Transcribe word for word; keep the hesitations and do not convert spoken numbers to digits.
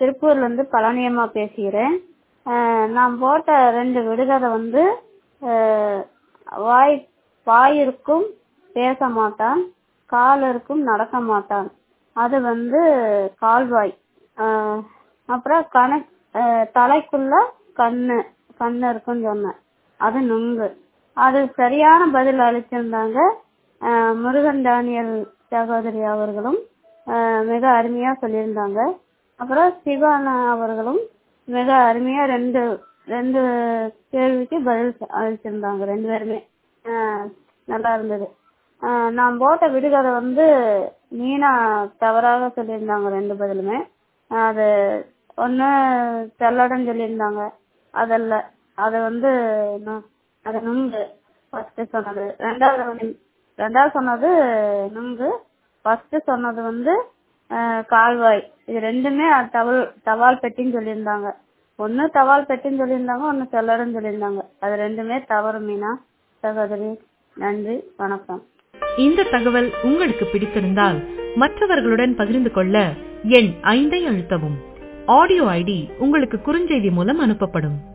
திருப்பூர்ல இருந்து பழனியம்மா பேசுகிறேன். அஹ் நான் போட்ட ரெண்டு விடுகதை வந்து அஹ் வாய் வாய் இருக்கும் பேச மாட்டான், கால் இருக்கும் நடக்க மாட்டான். அது வந்து கால்வாய். அஹ் அப்புறம் கண அஹ் தலைக்குள்ள கண்ணு கண்ணு இருக்குன்னு சொன்னேன், அது நுங்கு. அது சரியான பதில் அளிச்சிருந்தாங்க அஹ் முருகன் தானியல் சகோதரி அவர்களும் அஹ் மிக அருமையா சொல்லியிருந்தாங்க. அப்புறம் சிவானா அவர்களும் மிக அருமையா ரெண்டு ரெண்டு கேள்விக்கு பதில் அளிச்சிருந்தாங்க. ரெண்டு பேருமே ஆஹ் நல்லா இருந்தது. ஆஹ் நான் போட்ட விடுகதை வந்து மீனா தவறாக சொல்லியிருந்தாங்க ரெண்டு பதிலுமே. அது ஒன்னு செல்லடன் சொல்லியிருந்தாங்க, அதல்ல. அது வந்து அது நுங்கு ஃபர்ஸ்ட் சொன்னது. ரெண்டாவது வந்து ரெண்டாவது சொன்னது நுங்கு, ஃபர்ஸ்ட் சொன்னது வந்து கால்வாய். இது ரெண்டுமே தவள் தபால் பெட்டின்னு சொல்லியிருந்தாங்க. ஒன்னு தபால் பெட்டின்னு சொல்லியிருந்தாங்க, ஒன்னு செல்லடன் சொல்லியிருந்தாங்க. அது ரெண்டுமே தவறு மீனா சகோதரி. நன்றி, வணக்கம். இந்த தகவல் உங்களுக்கு பிடித்திருந்தால் மற்றவர்களுடன் பகிர்ந்து கொள்ள எண் ஐந்தை அழுத்தவும். ஆடியோ ஐடி உங்களுக்கு குறுஞ்செய்தி மூலம் அனுப்பப்படும்.